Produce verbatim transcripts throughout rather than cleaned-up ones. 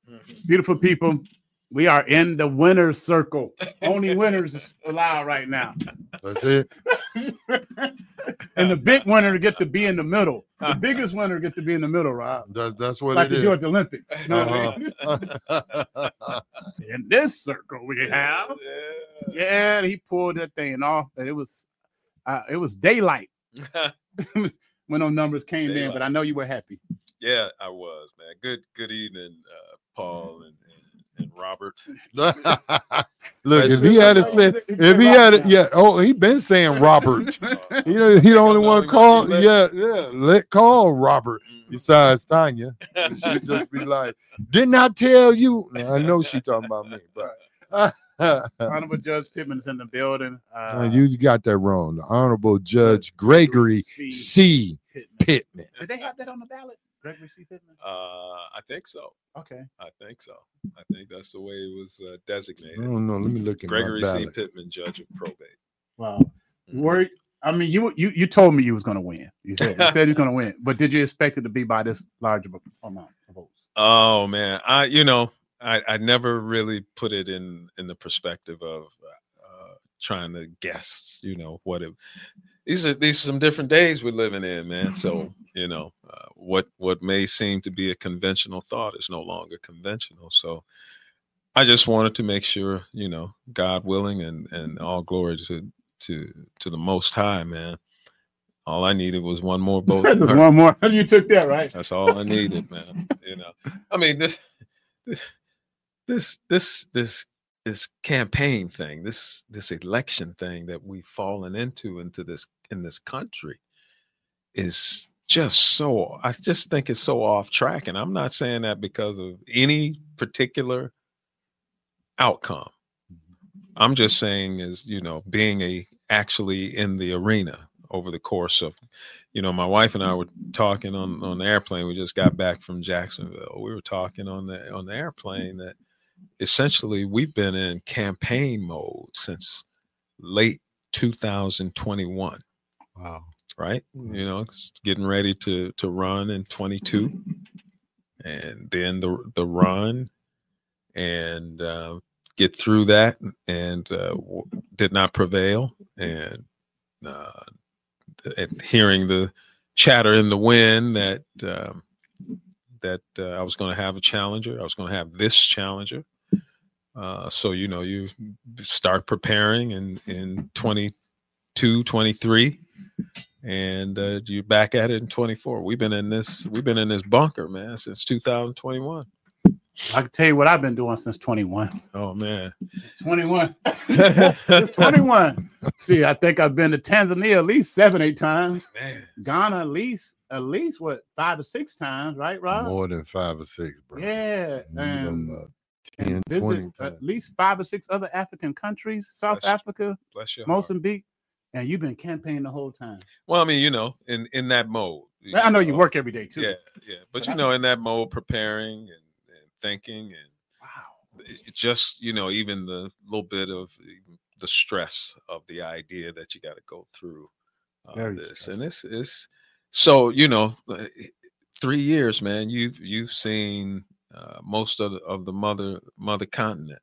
Beautiful people. We are in the winner's circle. Only winners allowed right now. That's it. And the big winner get to be in the middle. The biggest winner get to be in the middle, Rob. That, that's what like it they is. do at the Olympics. You know uh-huh. what I mean? In this circle we have. Yeah, yeah he pulled that thing off. And it was uh, it was daylight when those numbers came daylight. in, but I know you were happy. Yeah, I was, man. Good good evening, uh, Paul and, and, and Robert. Look, if he had to say, if he had it, yeah, oh, he been saying Robert. he, he the only one call, yeah, yeah, let call Robert. Besides Tanya, she just be like, "Didn't I tell you?" I know she talking about me, but Honorable Judge Pittman is in the building. Uh, you got that wrong. The Honorable Judge Gregory C. C. Pittman. Did they have that on the ballot? Gregory C. Pittman? Uh, I think so. Okay. I think so. I think that's the way it was uh, designated. I don't know. Let me look at Gregory my C. Pittman, Judge of Probate. Wow. Mm-hmm. Were, I mean, you you you told me you was going to win. You said you said you're going to win, but did you expect it to be by this large of a amount of votes? Oh man, I you know I I never really put it in in the perspective of uh, trying to guess. You know what it. These are these are some different days we're living in, man. So you know uh, what what may seem to be a conventional thought is no longer conventional. So I just wanted to make sure, you know, God willing, and and all glory to to to the Most High, man. All I needed was one more vote. one more. You took that, right? That's all I needed, man. You know, I mean this this this this. This campaign thing, this this election thing that we've fallen into into this in this country is just so, I just think it's so off track. And I'm not saying that because of any particular outcome. I'm just saying is, you know, being a actually in the arena over the course of, you know, my wife and I were talking on, on the airplane. We just got back from Jacksonville. We were talking on the on the airplane that essentially we've been in campaign mode since late two thousand twenty-one. Wow. Right. You know, it's getting ready to, to run in twenty-two, and then the, the run and uh, get through that, and uh, w- did not prevail. And, uh, and hearing the chatter in the wind that, um, that uh, I was going to have a challenger. I was going to have this challenger. Uh, so, you know, you start preparing in, in twenty-two, twenty-three, and uh, you're back at it in twenty-four. We've been in this, we've been in this bunker, man, since two thousand twenty-one. I can tell you what I've been doing since twenty-one. Oh, man. twenty-one. It's twenty-one. See, I think I've been to Tanzania at least seven, eight times. Man. Ghana at least, at least what, five or six times, right, Rob? More than five or six, bro. Yeah. And, uh, and ten, twenty visit at least five or six other African countries, South Bless Africa, Bless your Mozambique, heart. And you've been campaigning the whole time. Well, I mean, you know, in, in that mode. I know you work every day, too. Yeah, yeah. But, but you I know, in that mode, preparing and thinking, and wow, it just, you know, even the little bit of the stress of the idea that you got to go through uh, this, stressful. And it's it's so, you know, three years, man. You've you've seen uh, most of the, of the mother mother continent.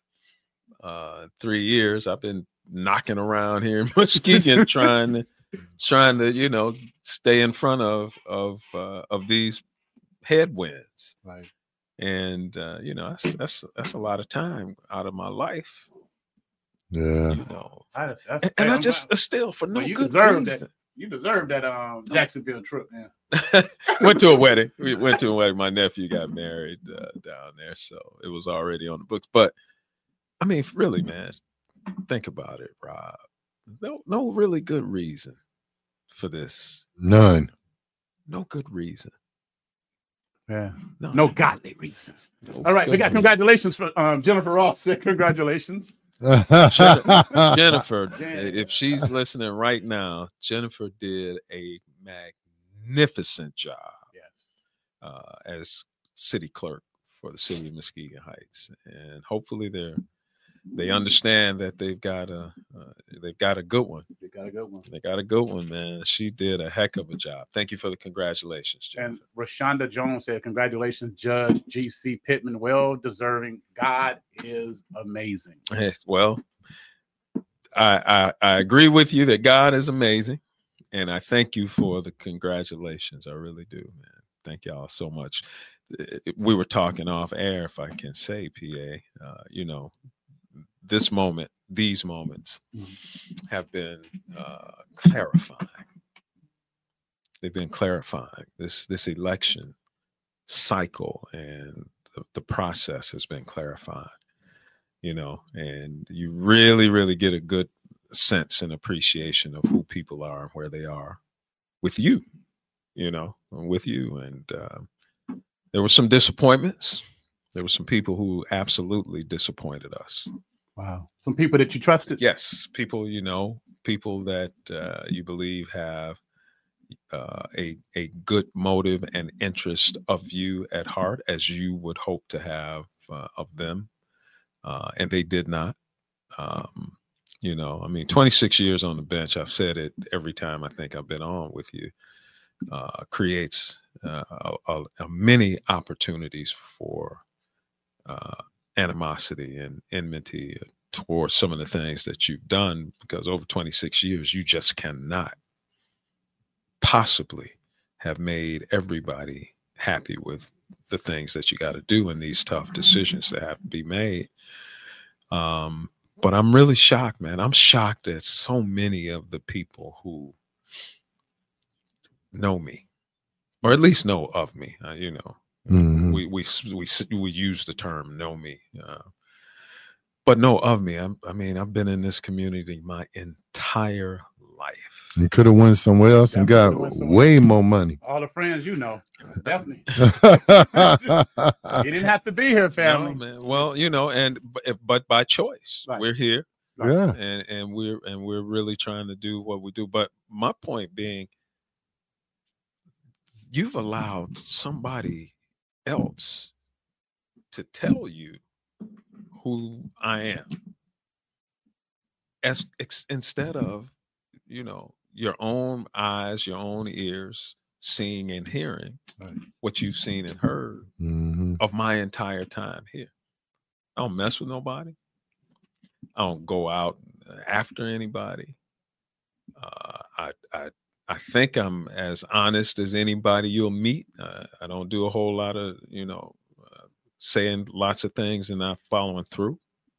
Uh, three years, I've been knocking around here in Muskegon, trying to trying to you know stay in front of of uh, of these headwinds. Right. And uh, you know, that's that's that's a lot of time out of my life. Yeah, you know, that's, that's, and, and I just uh, still for no you good deserve reason. That. You deserve that um, Jacksonville trip, man. Went to a wedding. We went to a wedding. My nephew got married uh, down there, so it was already on the books. But I mean, really, man, think about it, Rob. No, no, really good reason for this. None. No good reason. Yeah, no, no godly reasons. No All right, we got congratulations for um, Jennifer Ross. Said congratulations. Jennifer, if she's listening right now, Jennifer did a magnificent job. Yes, uh, as city clerk for the city of Muskegon Heights, and hopefully they're they understand that they've got a uh, they've got a good one. They got a good one. They got a good one, man. She did a heck of a job. Thank you for the congratulations, Jennifer. And Rashonda Jones said, "Congratulations, Judge G C Pittman. Well deserving. God is amazing." Hey, well, I, I I agree with you that God is amazing, and I thank you for the congratulations. I really do, man. Thank y'all so much. We were talking off air, if I can say, P A. Uh, you know, this moment, these moments have been uh, clarifying. They've been clarifying. This this election cycle and the, the process has been clarifying. You know, and you really, really get a good sense and appreciation of who people are and where they are with you. You know, with you and. Uh, There were some disappointments. There were some people who absolutely disappointed us. Wow. Some people that you trusted? Yes. People, you know, people that uh, you believe have uh, a, a good motive and interest of you at heart, as you would hope to have uh, of them. Uh, and they did not. Um, you know, I mean, twenty-six years on the bench, I've said it every time I think I've been on with you, uh, creates Uh, a, a, a many opportunities for uh, animosity and enmity towards some of the things that you've done, because over twenty-six years, you just cannot possibly have made everybody happy with the things that you got to do in these tough decisions that have to be made. Um, but I'm really shocked, man. I'm shocked at so many of the people who know me, or at least know of me. Uh, you know, mm-hmm. we, we, we, we use the term know me, uh, but know of me. I'm, I mean, I've been in this community my entire life. You could have went somewhere else and got way more money. All the friends, you know, definitely. You didn't have to be here, family. No, man. Well, you know, and, but by choice, right. We're here. Right. Yeah. And, and we're, and we're really trying to do what we do. But my point being, you've allowed somebody else to tell you who I am, as ex, instead of, you know, your own eyes, your own ears, seeing and hearing right. what you've seen and heard mm-hmm. of my entire time here. I don't mess with nobody. I don't go out after anybody. Uh, I, I, I think I'm as honest as anybody you'll meet. Uh, I don't do a whole lot of, you know, uh, saying lots of things and not following through.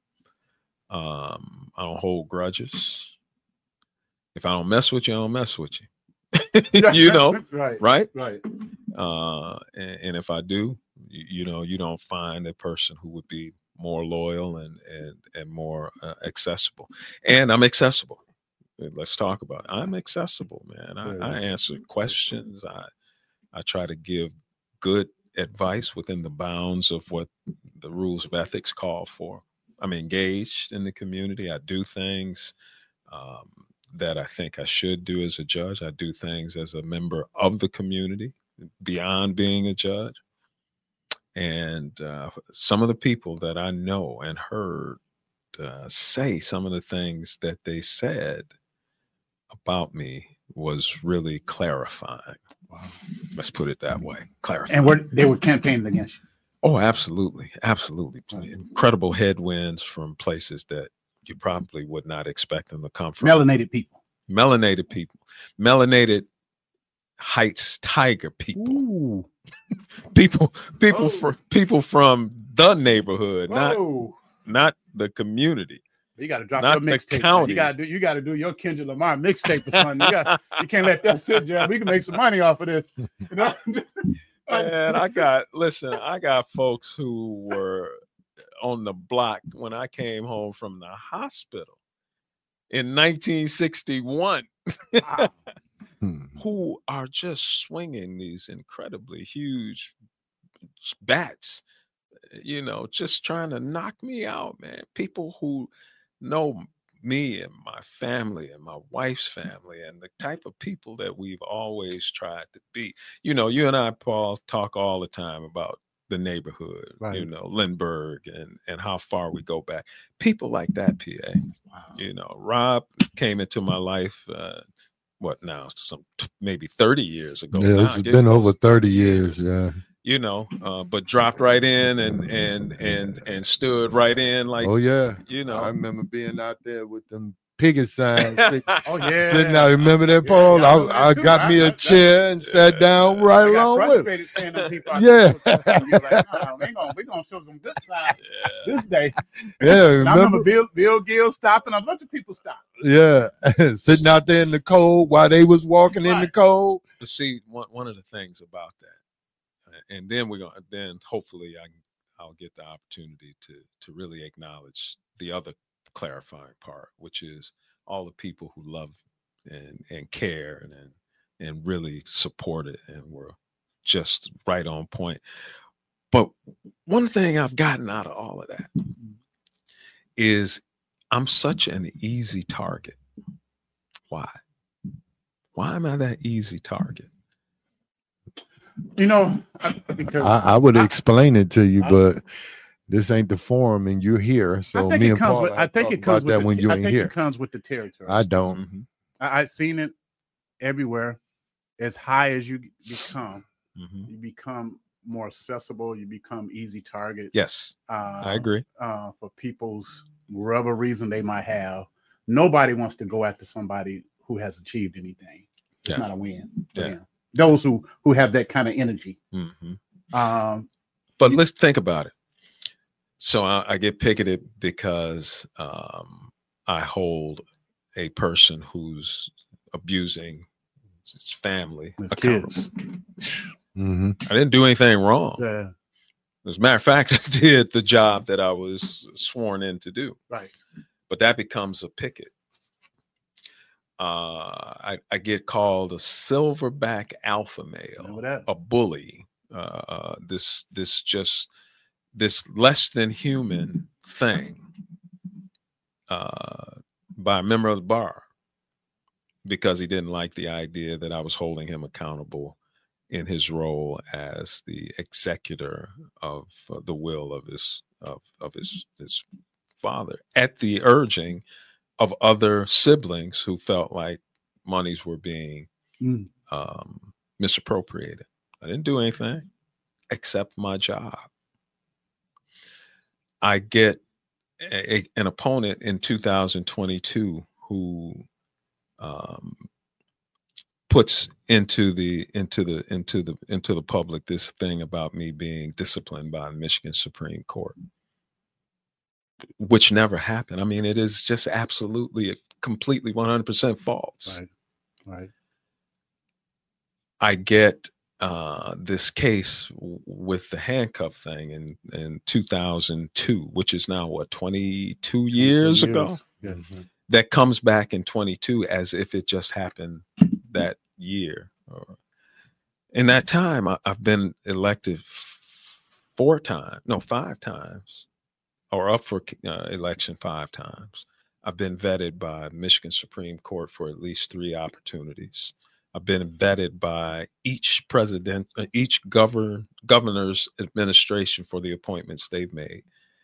Um, I don't hold grudges. If I don't mess with you, I don't mess with you. You know, right, right, right. Uh, and, and if I do, you, you know, you don't find a person who would be more loyal and and and more uh, accessible. And I'm accessible. Let's talk about it. I'm accessible, man. I, I answer questions. I I try to give good advice within the bounds of what the rules of ethics call for. I'm engaged in the community. I do things um, that I think I should do as a judge. I do things as a member of the community beyond being a judge. And uh, some of the people that I know and heard uh, say some of the things that they said about me was really clarifying. Wow. Let's put it that way. Clarifying. And were, they were campaigning against you? Oh, absolutely. Absolutely. Incredible headwinds from places that you probably would not expect them to come from. Melanated people. Melanated people. Melanated Heights Tiger people. Ooh. people people, oh. for, people from the neighborhood, not, not the community. You got to drop your mixtape. You got to do. You got to do your Kendrick Lamar mixtape or something. You, got, you can't let that sit, Jeff. We can make some money off of this. You know? Man, I got listen. I got folks who were on the block when I came home from the hospital in nineteen sixty-one, wow. who are just swinging these incredibly huge bats. You know, just trying to knock me out, man. People who know me and my family and my wife's family and the type of people that we've always tried to be. You know, you and I, Paul, talk all the time about the neighborhood, Right. you know, Lindbergh and, and how far we go back. People like that, P A. Wow. You know, Rob came into my life, uh, what now, some t- maybe thirty years ago. Yeah, now, it's been over thirty years. Yeah. You know, uh, but dropped right in and and and and stood right in like, Oh yeah. you know. I remember being out there with them picket signs. Oh yeah. Sitting out, remember that, Yeah, Paul? yeah, I remember I, I that got too. me I- a I- chair and sat down right I got along with him. frustrated seeing them people. out Yeah. there protesting. You like, no, we gonna we gonna show some good side Yeah. this day. Yeah, And I remember remember? Bill Bill Gill stopping. A bunch of people stopped. Yeah, sitting out there in the cold while they was walking in the Right. cold. But see, one one of the things about that, uh, and then we're gonna then hopefully I can- I'll get the opportunity to to really acknowledge the other clarifying part, which is all the people who love and and care and and, and really support it and were just right on point. But one thing I've gotten out of all of that is I'm such an easy target. Why? Why am I that easy target? You know, I, because I, I would I- explain it to you, I- but this ain't the forum, and you're here. So I think me it and comes Paul with. I have think talked it comes about with that the, when you I ain't think here. it comes with the territory. I don't. Mhm, I, I've seen it everywhere. As high as you become, mhm. you become more accessible. You become easy target. Yes, Uh, I agree. Uh, for people's whatever reason they might have, nobody wants to go after somebody who has achieved anything. It's Yeah. not a win for Yeah. them. Those who who have that kind of energy. Mhm. Um, But let's think about it. So I, I get picketed because um, I hold a person who's abusing his family with accountable. kids. hmm I didn't do anything wrong. Yeah, As a matter of fact, I did the job that I was sworn in to do. right. But that becomes a picket. Uh, I, I get called a silverback alpha male, Remember that? a bully. Uh, uh, this this just this less than human thing uh, by a member of the bar because he didn't like the idea that I was holding him accountable in his role as the executor of uh, the will of his of of his his father at the urging of other siblings who felt like monies were being Mm. um, misappropriated. I didn't do anything except my job. I get a, a- an opponent in two thousand twenty-two who um, puts into the into the into the into the public this thing about me being disciplined by the Michigan Supreme Court, which never happened. I mean, it is just absolutely, completely, one hundred percent false. Right. Right. I get uh, this case w- with the handcuff thing in, in two thousand two, which is now what, twenty-two years ago, Yeah. that comes back in twenty-two as if it just happened that year. Or, in that time, I, I've been elected f- four times, no, five times, or up for uh, election five times. I've been vetted by Michigan Supreme Court for at least three opportunities. I've been vetted by each president, uh, each govern governor's administration for the appointments they've made.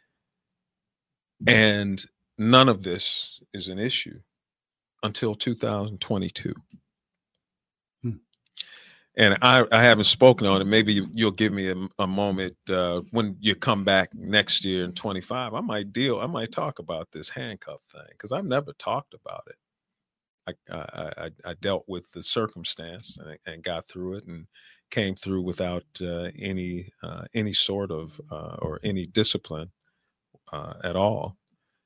And none of this is an issue until two thousand twenty-two. Hmm. And I, I haven't spoken on it. Maybe you, you'll give me a, a moment uh, when you come back next year in twenty-five. I might deal, I might talk about this handcuff thing because I've never talked about it. I, I, I, I dealt with the circumstance and, and got through it and came through without uh, any uh, any sort of uh, or any discipline uh, at all.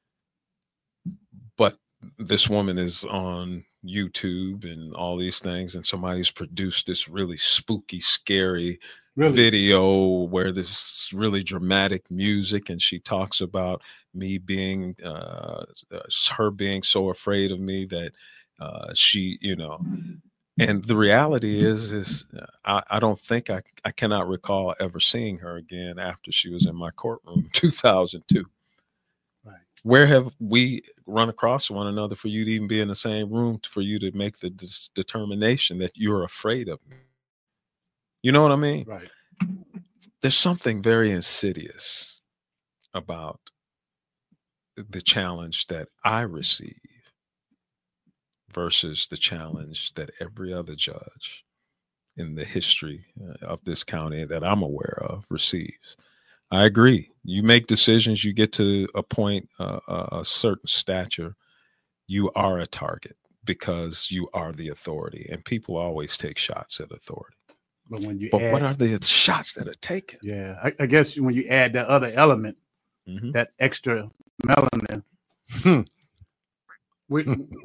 But this woman is on YouTube and all these things, and somebody's produced this really spooky, scary Really. video where this really dramatic music, and she talks about me being uh, her being so afraid of me that uh, she, you know. And the reality is, is I, I don't think I, I cannot recall ever seeing her again after she was in my courtroom in two thousand two. Right. Where have we run across one another for you to even be in the same room for you to make the dis- determination that you're afraid of me? You know what I mean? Right. there's something very insidious about the challenge that I receive versus the challenge that every other judge in the history of this county that I'm aware of receives. I agree. You make decisions, you get to a point, uh, a certain stature, you are a target because you are the authority, and people always take shots at authority. But when you but add, what are the shots that are taken? Yeah, I, I guess when you add that other element, mm-hmm. that extra melanin, Hmm. we,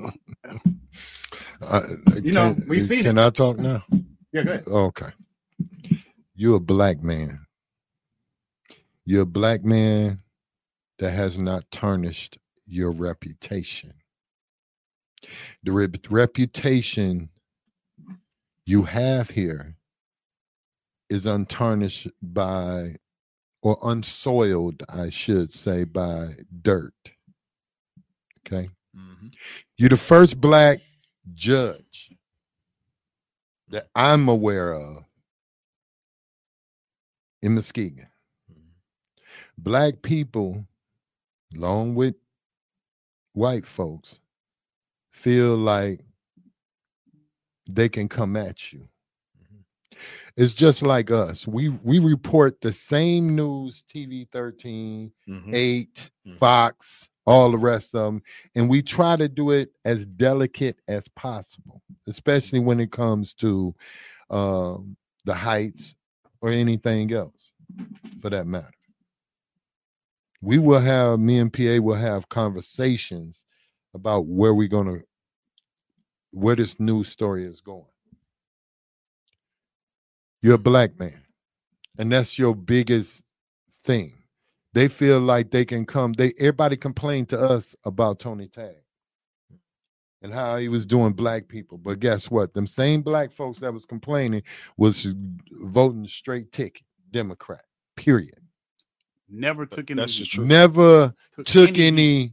uh, you know, can, we see. Can it. I talk now? Yeah, go ahead. Okay. You're a black man. You're a black man that has not tarnished your reputation. The re- reputation you have here is untarnished by, or unsoiled, I should say, by dirt. Okay. Mm-hmm. You're the first black judge that I'm aware of in Muskegon. Black people, along with white folks, feel like they can come at you. Mm-hmm. It's just like us. We we report the same news, T V thirteen, mm-hmm. eight, mm-hmm. Fox, all the rest of them, and we try to do it as delicate as possible, especially when it comes to um, the heights or anything else, for that matter. We will have, me and P A will have conversations about where we're going to, where this news story is going. You're a black man, and that's your biggest thing. They feel like they can come, they everybody complained to us about Tony Tagg and how he was doing black people. But guess what? Them same black folks that was complaining was voting straight ticket, Democrat, period. Never took any. That's the truth. Never took, took any, any.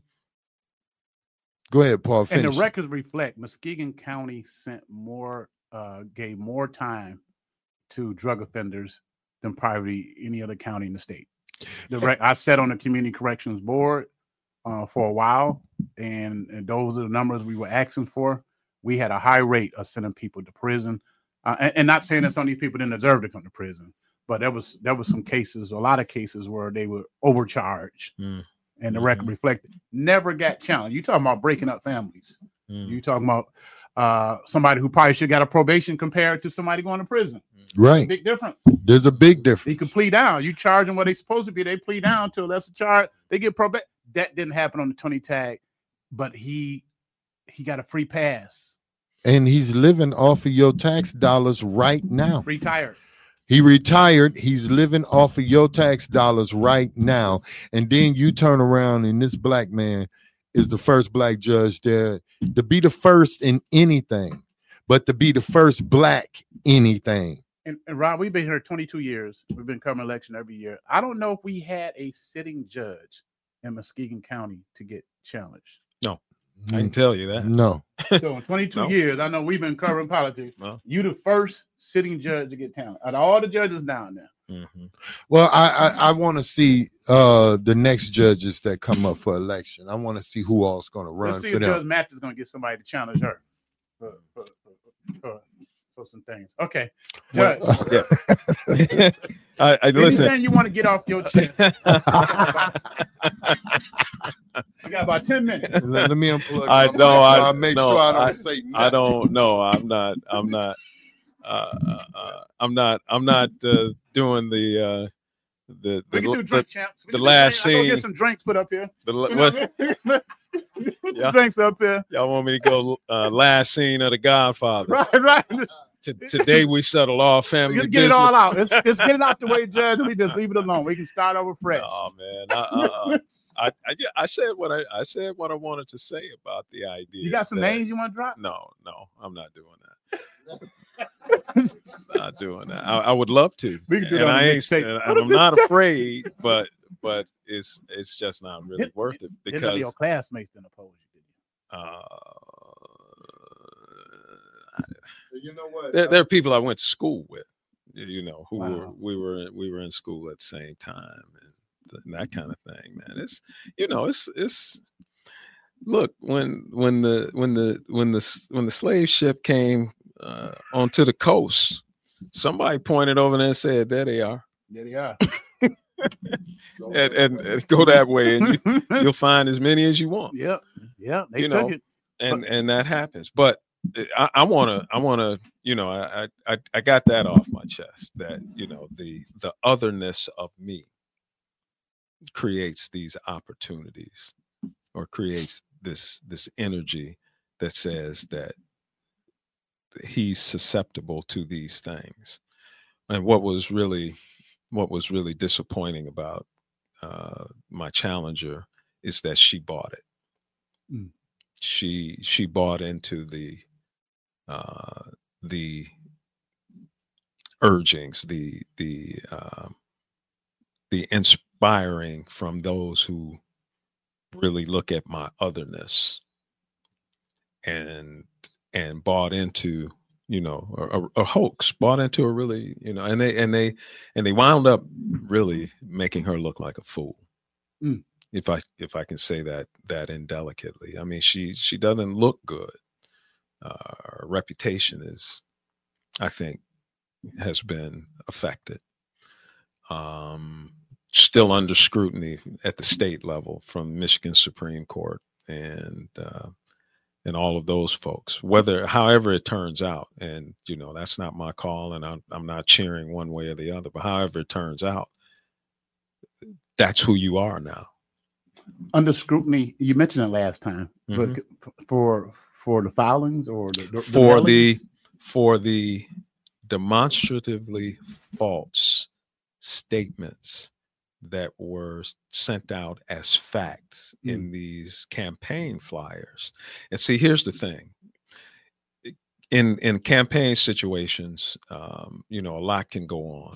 Go ahead, Paul. Finish. And the records reflect Muskegon County sent more, uh, gave more time to drug offenders than probably any other county in the state. The rec- I sat on the community corrections board uh, for a while, and, and those are the numbers we were asking for. We had a high rate of sending people to prison, uh, and, and not saying that some of these people didn't deserve to come to prison. But there was there was some cases, a lot of cases where they were overcharged, mm. and the mm-hmm. record reflected. Never got challenged. You talking about breaking up families? Mm. You talking about uh, somebody who probably should have got a probation compared to somebody going to prison? Right, big difference. There's a big difference. He could plea down. You charge them what they supposed to be. They plea down to a lesser charge. They get probation. That didn't happen on the Tony Tagg, but he he got a free pass, and he's living off of your tax dollars right now. Retired. He retired. He's living off of your tax dollars right now. And then you turn around and this black man is the first black judge there to be the first in anything, but to be the first black anything. And, and Rob, we've been here twenty-two years. We've been covering election every year. I don't know if we had a sitting judge in Muskegon County to get challenged. No. I can tell you that. No. So in twenty-two no. years, I know we've been covering politics. No. You the first sitting judge to get talent out of all the judges down there. Mm-hmm. Well, I I, I want to see uh, the next judges that come up for election. I want to see who all's going to run. Let's see for if them. Judge Matt is going to get somebody to challenge her for, for, for, for, for some things. Okay, Judge. Well, yeah. I, I listen. Anything you want to get off your chest? You got about ten minutes. Let, let me unplug. I know. I, I make no, sure I don't I, say nothing. I don't know. I'm not. I'm not. Uh, uh, I'm not. I'm not uh, doing the. Uh, the the, we can do drink the, champs. We the last drink. scene. I'll get some drinks put up here. The what? Yeah. Drinks up here. Y'all want me to go uh, last scene of The Godfather? Right, right. T- today we settle all family Let's get business. it all out. Let's, let's get it out the way, Judge. We just leave it alone. We can start over fresh. Oh man, I, uh, I, I I said what I I said what I wanted to say about the idea. You got some that, names you want to drop? No, no, I'm not doing that. Not doing that. I, I would love to, we can do and that I ain't. And I'm not afraid, but but it's it's just not really did, worth it because didn't your classmates didn't oppose you, did you? Uh, You know what? There, there are people I went to school with. you know, who Wow. were we were we were in school at the same time, and, th- and that kind of thing, man. It's you know, it's it's look when when the when the when the when the slave ship came uh, onto the coast, somebody pointed over there and said, "There they are." There they are. and, and, and go that way, and you, you'll find as many as you want. Yep. Yep. They You took know, it. and and that happens. But I, I wanna, I wanna, you know, I, I I got that off my chest. That you know, the the otherness of me creates these opportunities, or creates this this energy that says that he's susceptible to these things. And what was really what was really disappointing about uh, my challenger is that she bought it. Mm. She she bought into the uh, the urgings, the the uh, the inspiring from those who really look at my otherness, and and bought into, you know, a, a hoax, bought into a really, you know, and they and they and they wound up really making her look like a fool. Mm. If I if I can say that that indelicately. I mean, she she doesn't look good. Uh, her reputation is, I think, has been affected. Um, still under scrutiny at the state level from Michigan Supreme Court and uh, and all of those folks. Whether, however it turns out, and you know, that's not my call, and I'm I'm not cheering one way or the other. But however it turns out, that's who you are now. Under scrutiny, you mentioned it last time, Mhm. but for for the filings or the, the for the the mailings? for the demonstratively false statements that were sent out as facts Mm. in these campaign flyers. And see, here's the thing. In in campaign situations, um, you know, a lot can go on.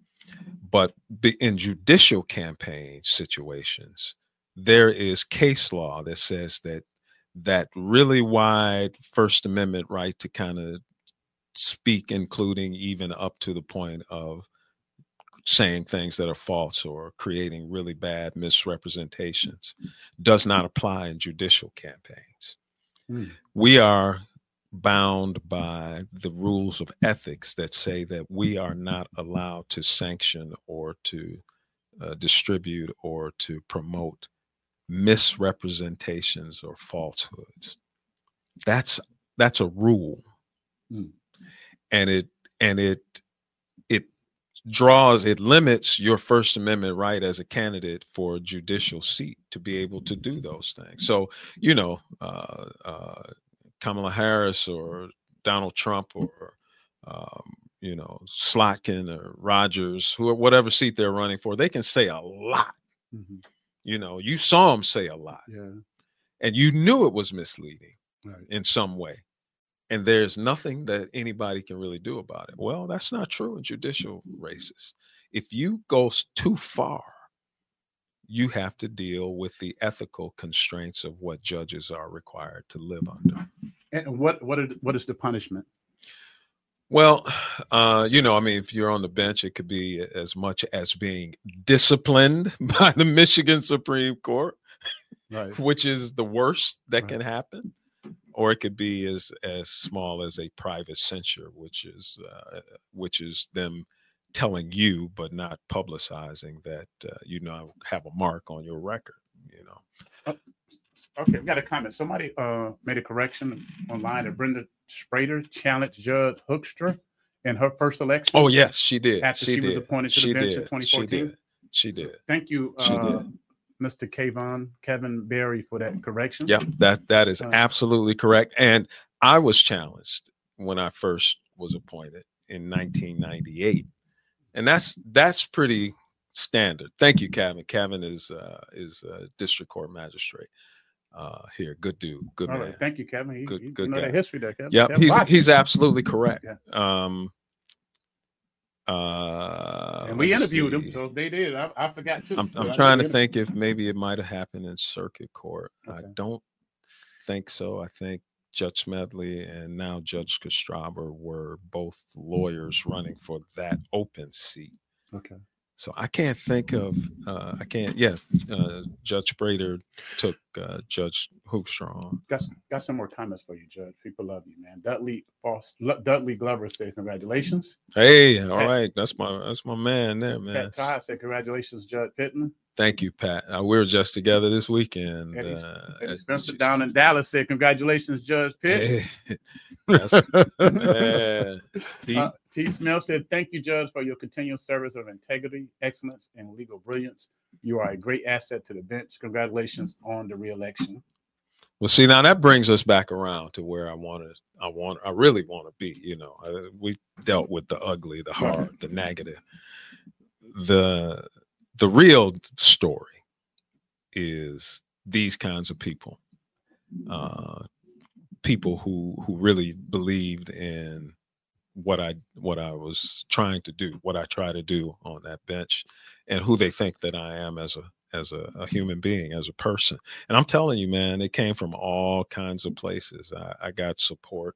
But be- in judicial campaign situations, there is case law that says that that really wide First Amendment right to kind of speak, including even up to the point of saying things that are false or creating really bad misrepresentations, does not apply in judicial campaigns. Mm. We are bound by the rules of ethics that say that we are not allowed to sanction or to uh, distribute or to promote misrepresentations or falsehoods. That's that's a rule. Mm. And it and it it draws, it limits your First Amendment right as a candidate for a judicial seat to be able to do those things. So, you know, uh, uh, Kamala Harris or Donald Trump or, um, you know, Slotkin or Rogers, who, whatever seat they're running for, they can say a lot. Mm-hmm. You know, you saw them say a lot. Yeah. And you knew it was misleading Right. in some way. And there's nothing that anybody can really do about it. Well, that's not true in judicial races. If you go too far, you have to deal with the ethical constraints of what judges are required to live under. And what what are, what is the punishment? Well, uh, you know, I mean, if you're on the bench, it could be as much as being disciplined by the Michigan Supreme Court, Right. which is the worst that Right. can happen. Or it could be as as small as a private censure, which is uh, which is them telling you but not publicizing that uh, you now have a mark on your record. You know. Uh, okay, we got a comment. Somebody uh, made a correction online that Brenda Sprader challenged Judge Hoekstra in her first election. Oh yes, she did. After she, she was did. appointed to she the bench did. in twenty She fourteen. did. She did. Thank you, She uh, did. Mister Kevin Kevin Berry, for that correction. Yeah, that that is Uh, absolutely correct. And I was challenged when I first was appointed in nineteen ninety-eight, and that's that's pretty standard. Thank you, Kevin. Kevin is uh, is a district court magistrate uh, here. Good dude. Good All man. right. Thank you, Kevin. He, Good- he, good you know guy. the history there, Kevin. Yep, Kevin he's Watson. he's absolutely correct. Yeah. Um, uh, And we let's interviewed see. him, so they did. I, I forgot too. I'm, but I'm I trying did to interview- think if maybe it might have happened in circuit court. I Okay. don't think so. I think Judge Smedley and now Judge Kostrauber were both lawyers running for that open seat. Okay. So I can't think of, uh, I can't, yeah, uh, Judge Brader took uh, Judge Hoekstrom. Got some, got some more comments for you, Judge. People love you, man. Dudley Foss, Dudley Glover said, congratulations. Hey, all Pat, right. That's my that's my man there, man. Pat Todd said, congratulations, Judge Pittman. Thank you, Pat. Uh, we were just together this weekend. Eddie, uh, Eddie Spencer down in Dallas said, congratulations, Judge Pitt. Hey, yeah. T. Uh, T. Smith said, thank you, Judge, for your continued service of integrity, excellence, and legal brilliance. You are a great asset to the bench. Congratulations on the reelection. Well, see, now that brings us back around to where I want to, I want, I really want to be. You know, I, we dealt with the ugly, the hard, the negative. The the real story is these kinds of people, uh, people who who really believed in what I what I was trying to do, what I try to do on that bench, and who they think that I am as a as a, a human being, as a person. And I'm telling you, man, it came from all kinds of places. I, I got support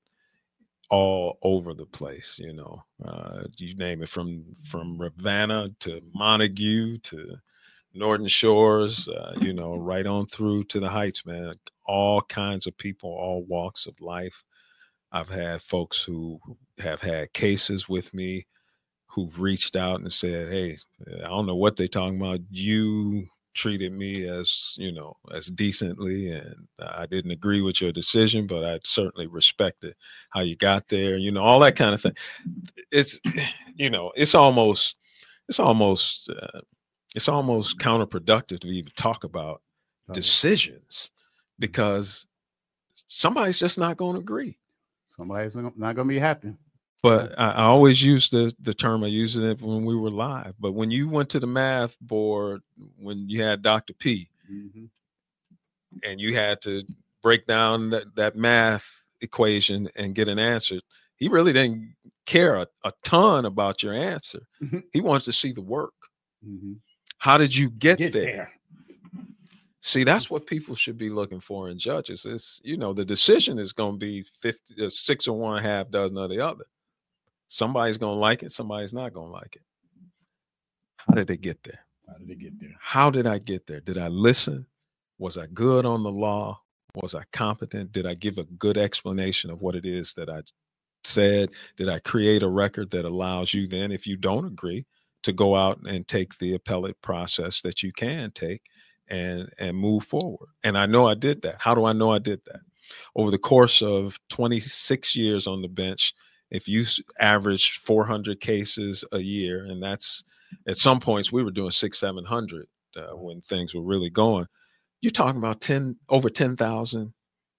all over the place, you know, uh, you name it, from from Ravenna to Montague to Northern Shores, uh, you know, right on through to the Heights, man. All kinds of people, all walks of life. I've had folks who have had cases with me who've reached out and said, hey, I don't know what they're talking about. You treated me as, you know, as decently, and I didn't agree with your decision, but I certainly respected how you got there, you know, all that kind of thing. It's, you know, it's almost, it's almost, uh, it's almost counterproductive to even talk about decisions, because somebody's just not going to agree. Somebody's not going to be happy. But I, I always use the, the term, I used it when we were live. But when you went to the math board, when you had Doctor P, mm-hmm. and you had to break down that, that math equation and get an answer, he really didn't care a, a ton about your answer. Mm-hmm. He wants to see the work. Mm-hmm. How did you get, get there? there? See, that's what people should be looking for in judges. It's, you know, the decision is going to be fifty, uh, six or one, half dozen of the other. Somebody's going to like it. Somebody's not going to like it. How did they get there? How did they get there? How did I get there? Did I listen? Was I good on the law? Was I competent? Did I give a good explanation of what it is that I said? Did I create a record that allows you then, if you don't agree, to go out and take the appellate process that you can take and, and move forward? And I know I did that. How do I know I did that? Over the course of twenty-six years on the bench, if you average four hundred cases a year, and that's at some points we were doing six, seven hundred uh, when things were really going, you're talking about ten over ten thousand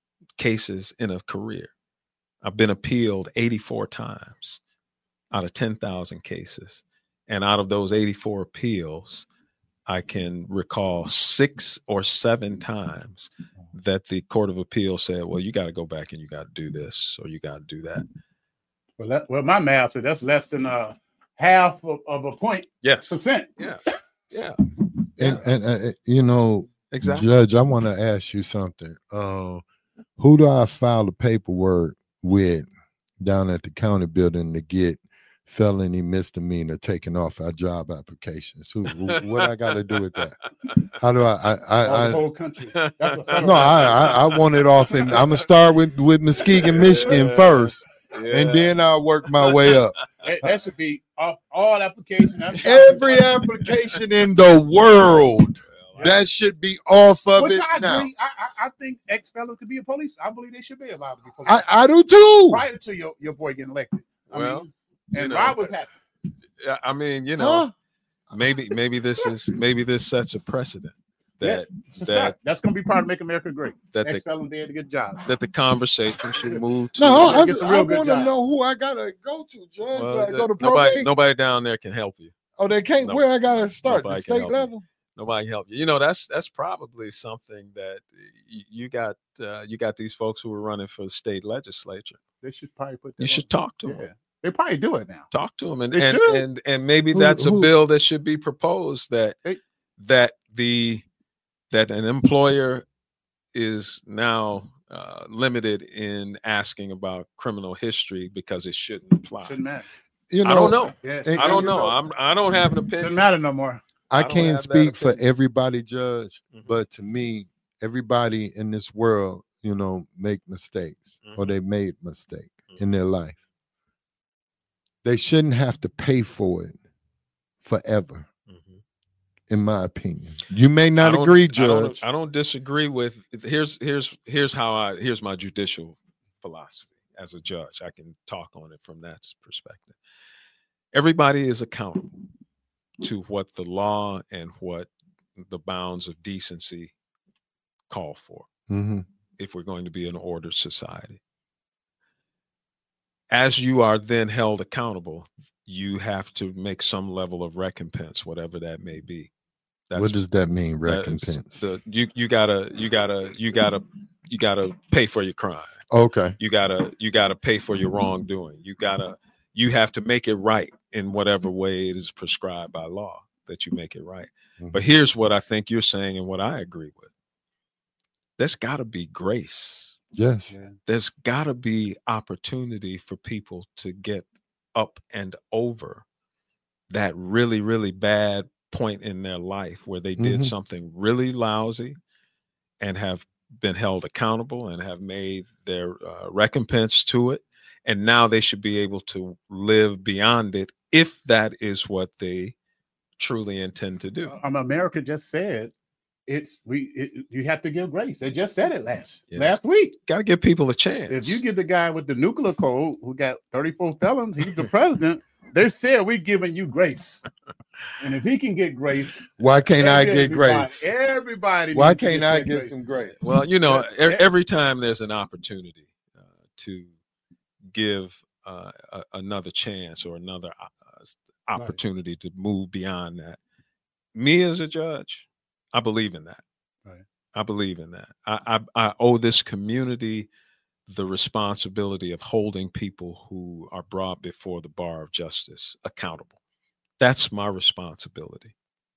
cases in a career. I've been appealed eighty-four times out of ten thousand cases. And out of those eighty-four appeals, I can recall six or seven times that the Court of Appeal said, well, you got to go back and you got to do this, or you got to do that. Well, that, well, my math said that's less than a half of, of a point. Yes. Percent. Yeah. Yeah. And, and uh, you know, exactly. Judge, I want to ask you something. Uh, who do I file the paperwork with down at the county building to get felony misdemeanor taken off our job applications? Who, what I got to do with that? How do I? I, I, I the whole country. That's no, I, I, I want it off, and I'm gonna start with with Muskegon, Michigan first. Yeah. And then I'll work my way up. That, that should be off all applications. Every application in the world, yeah. That should be off of Which it I now. Agree. I, I, I think ex-felons could be a police. I believe they should be allowed to be police. I, I do too. Prior to your, your boy getting elected. I well, mean, and you know, Rob was happy. I mean, you know, huh? maybe maybe this is maybe this sets a precedent. That, yeah, that that's going to be part of Make America Great. That ex-felons there to get jobs. That the conversation should move to. No, I, I want to know who I gotta go to, Judge. Well, I go to nobody, nobody down there can help you. Oh, they can't. No, where I gotta start? The state level. You. Nobody can help you. You know, that's that's probably something that you, you got. Uh, you got these folks who are running for the state legislature. They should probably put. That you on. should talk to yeah. them. They probably do it now. Talk to them, and they and, should. and and maybe who, that's who, a bill that should be proposed that they, that the. that an employer is now uh, limited in asking about criminal history because it shouldn't apply. Shouldn't matter. You know, I don't know. Yeah. and- I don't and you know. I'm. I don't have an opinion. Shouldn't matter no more. I I don't can't have that speak for opinion. everybody, Judge, Mhm. but to me, everybody in this world, you know, make mistakes or Mhm. they made mistake Mhm. in their life. They shouldn't have to pay for it forever, Mhm. in my opinion. You may I not don't- agree, I don't, Judge. I don't disagree with. Here's here's here's how I here's my judicial philosophy as a judge. I can talk on it from that perspective. Everybody is accountable to what the law and what the bounds of decency call for Mhm. if we're going to be an ordered society. As you are then held accountable, you have to make some level of recompense, whatever that may be. What does that mean, that's recompense? the you you gotta you gotta you gotta you gotta pay for your crime. Okay. You gotta you gotta pay for your wrongdoing. You gotta you have to make it right in whatever way it is prescribed by law that you make it right. Mhm. But here's what I think you're saying and what I agree with. There's got to be grace. Yes. Yeah. There's got to be opportunity for people to get up and over that really, really bad point in their life where they did Mhm. something really lousy and have been held accountable and have made their uh, recompense to it. And now they should be able to live beyond it if that is what they truly intend to do. Um, America just said it's we. It, you have to give grace. They just said it last Yes. last week. Got to give people a chance. If you get the guy with the nuclear code who got thirty-four felons, he's the president. They said we're giving you grace, and if he can get grace, Why can't I everybody- get grace? Everybody. Why needs to can't I that get grace. some grace? Well, you know, Yeah. e- every time there's an opportunity uh, to give uh, a, another chance or another uh, opportunity to move beyond that, me as a judge, I believe in that. Right. I believe in that. I, I, I owe this community the responsibility of holding people who are brought before the bar of justice accountable. That's my responsibility.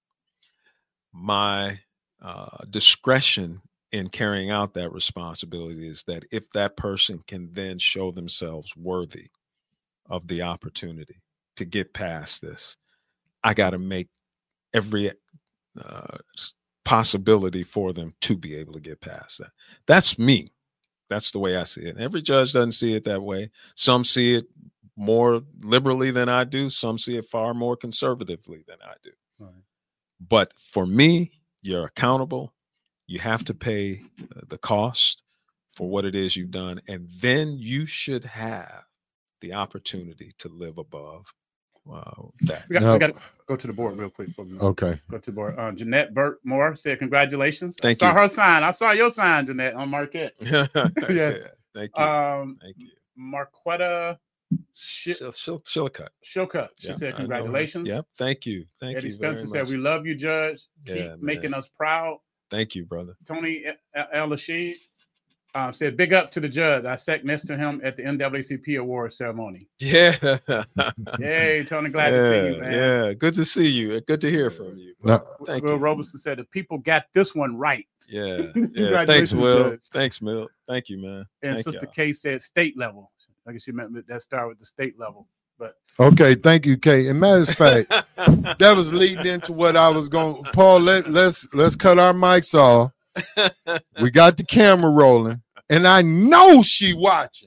My uh, discretion in carrying out that responsibility is that if that person can then show themselves worthy of the opportunity to get past this, I got to make every uh, possibility for them to be able to get past that. That's me. That's the way I see it. Every judge doesn't see it that way. Some see it more liberally than I do. Some see it far more conservatively than I do. Right. But for me, you're accountable. You have to pay the cost for what it is you've done. And then you should have the opportunity to live above uh, that. We got, No. we got to go to the board real quick. For me. Okay. Go to the board. Uh, Jeanette Burt Moore said, "Congratulations." Thank I saw you. her sign. I saw your sign, Jeanette, on Marquette. yeah. Thank you. Um, Thank you. Marquetta Sh- She'll, she'll, she'll cut. Shilcutt. She Yeah, I said, know her. "Congratulations." Yep. Thank you. Thank Eddie you very Spencer much. said, "We love you, Judge. Keep Yeah, man. making us proud." Thank you, brother. Tony El Rashid uh, said, "Big up to the judge. I sat next to him at the N double A C P award ceremony." Yeah. Yay, Tony, glad yeah, to see you, man. Yeah. Good to see you. Good to hear from you. No, Thank Will you. Robertson said, "The people got this one right." Yeah. Yeah. Congratulations, Thanks, Will. Judge. Thanks, Mill. Thank you, man. And Thank Sister y'all. Kay said state level. I guess she meant that start with the state level. But okay, thank you, Kay. And matter of fact, that was leading into what I was going. Paul, let let's let's cut our mics off. We got the camera rolling, and I know she watching.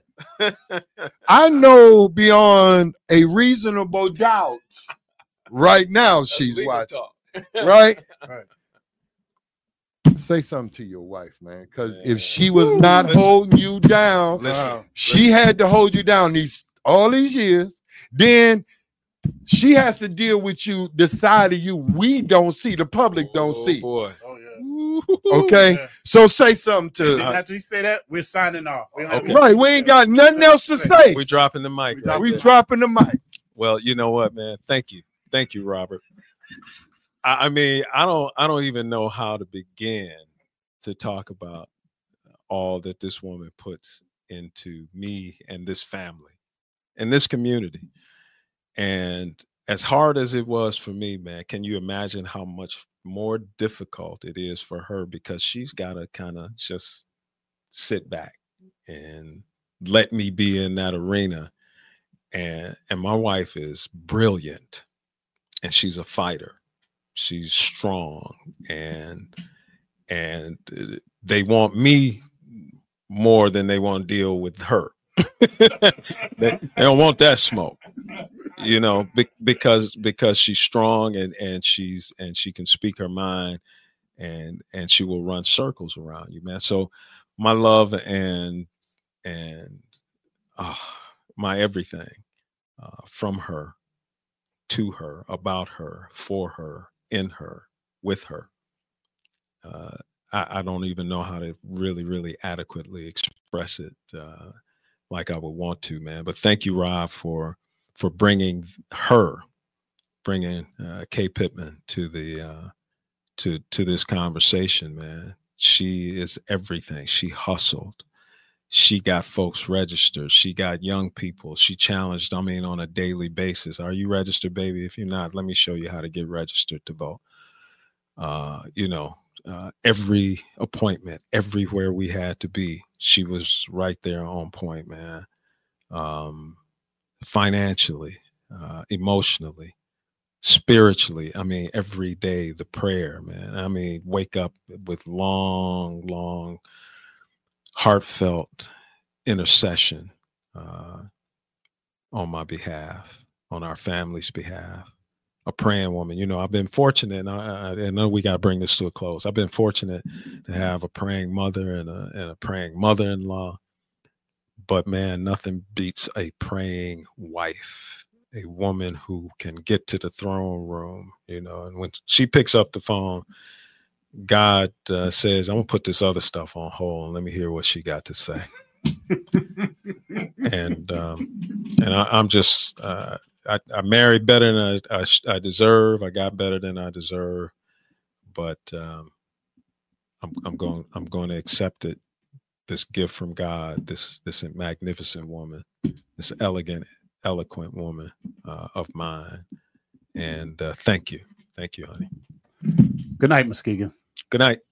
I know beyond a reasonable doubt. Right now, she's Leave it watching. talk. Right? Right. Say something to your wife, man. Because Yeah. if she was Woo, not listen. holding you down, Listen. Wow. she had to hold you down these all these years. Then she has to deal with you, the side of you we don't see, the public don't Oh, see. boy. Oh yeah. Okay, Yeah. so say something And to then after you say that, we're signing off. We don't have Okay. anything right. We ain't got nothing else to say. We dropping the mic. We right We there. dropping the mic. Well, you know what, man? Thank you. Thank you, Robert. I, I mean, I don't I don't even know how to begin to talk about all that this woman puts into me and this family and this community. And as hard as it was for me, man, can you imagine how much more difficult it is for her because she's got to kind of just sit back and let me be in that arena. And and my wife is brilliant, and she's a fighter. She's strong, and and they want me more than they want to deal with her. they, they don't want that smoke, you know, be, because because she's strong and and she's and she can speak her mind, and and she will run circles around you, man. So my love and and uh, my everything uh, from her, to her, about her, for her, in her, with her. Uh, I, I don't even know how to really, really adequately express it uh, like I would want to, man. But thank you, Rob, for for bringing her, bringing uh, Kay Pittman to the uh, to to this conversation, man. She is everything. She hustled. She got folks registered. She got young people. She challenged, I mean, on a daily basis. Are you registered, baby? If you're not, let me show you how to get registered to vote. Uh, you know, uh, every appointment, everywhere we had to be, she was right there on point, man. Um, financially, uh, emotionally, spiritually. I mean, every day, the prayer, man. I mean, wake up with long, long, heartfelt intercession uh, on my behalf, on our family's behalf. A praying woman. You know, I've been fortunate, and I, I know we got to bring this to a close. I've been fortunate to have a praying mother and a, and a praying mother-in-law. But man, nothing beats a praying wife, a woman who can get to the throne room, you know, and when she picks up the phone, God uh, says, I'm going to put this other stuff on hold and let me hear what she got to say. and um, and I, I'm just, uh, I, I married better than I, I, I deserve. I got better than I deserve, but um, I'm, I'm going, I'm going to accept it. This gift from God, this, this magnificent woman, this elegant, eloquent woman uh, of mine. And uh, thank you. Thank you, honey. Good night, Muskegon. Good night.